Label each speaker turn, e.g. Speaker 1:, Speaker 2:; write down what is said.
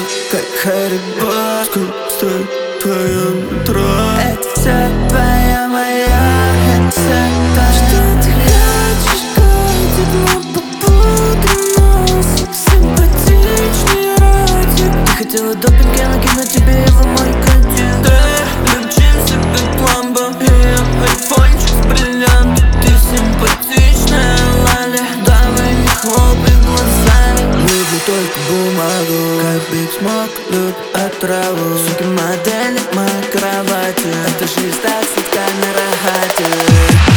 Speaker 1: как Harry Potter. Сталь в твоем метро.
Speaker 2: Это все твоя моя, это все твоя. Что ты хочешь, котик, мы попутным носом. Симпатичный ротик. Ты хотела допинг, я накину тебе его, мой котик.
Speaker 1: Да, лечим себе ламбо, и айфончик с бриллиантом. Ты симпатичная, Лаля, давай не хлопай глазами.
Speaker 2: Люблю только бумагу, как Биг Смок любит отраву. Суки модели моей кровати, это жизнь так сладка на рахате.